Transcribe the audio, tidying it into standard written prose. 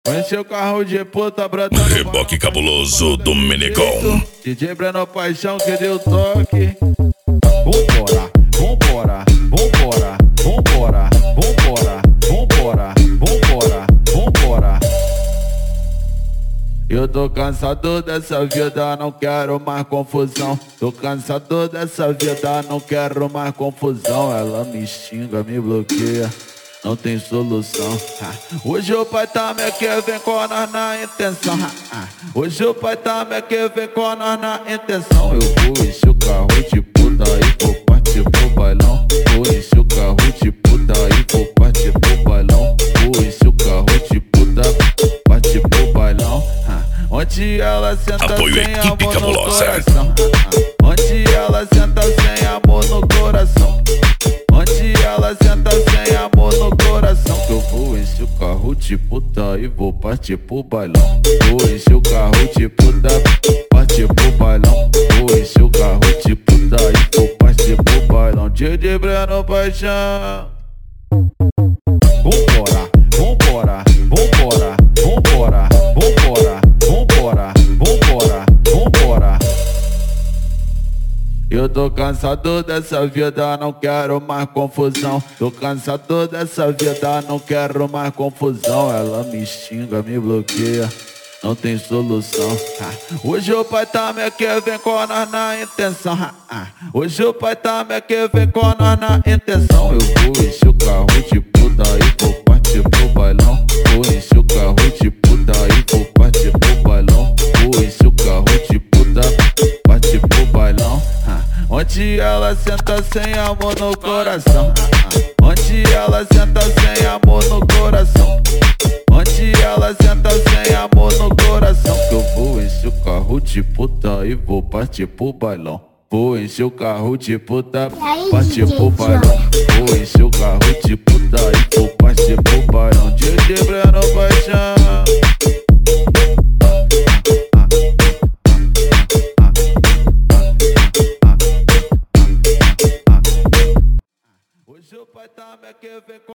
Enche o carro de puta, brota. Reboque cabuloso do Menegão. DJ Breno Paixão que deu toque. Vambora, vambora, vambora, vambora, vambora, vambora, vambora, vambora. Eu tô cansado dessa vida, não quero mais confusão. Tô cansado dessa vida, não quero mais confusão. Ela me xinga, me bloqueia, não tem solução. Hoje o pai tá me quer, vem com nós na intenção. Hoje o pai tá me quer, vem com nós na intenção. Eu vou encher o carro de puta e vou partir pro bailão. Vou encher o carro de puta e vou partir pro bailão. Vou encher o carro de puta, partir pro bailão. Onde ela senta Apoio sem Equipe amor Cabulosa. no coração. Onde ela senta sem amor no coração. Onde ela senta sem amor no coração. Que eu vou encher o carro de puta e vou partir pro bailão. Vou encher o carro de puta, partir pro bailão. Vou encher o carro de puta e vou partir pro bailão. DJ Breno Paixão. Vambora, vambora, vambora, vambora, vambora, vambora, vambora, vambora. Eu tô cansado dessa vida, não quero mais confusão. Tô cansado dessa vida, não quero mais confusão. Ela me xinga, me bloqueia, não tem solução. Hoje o pai tá me quer, vem com nós na intenção. Hoje o pai tá me quer, vem com nós na intenção. Eu vou encher o carro de puta e vou partir pro bailão. Vou encher o carro de puta e vou partir pro bailão. Vou encher o carro de puta, partir pro bailão. Onde ela senta sem amor no coração. Onde ela senta sem amor no coração. Onde ela senta sem amor no coração. Que eu vou encher o carro de puta e vou partir pro bailão. Vou encher o carro de puta, partir pro bailão. Vou encher o carro de puta e vou partir pro bailão. DJ Breno Paixão. Hoje o pai tá me quer, vem com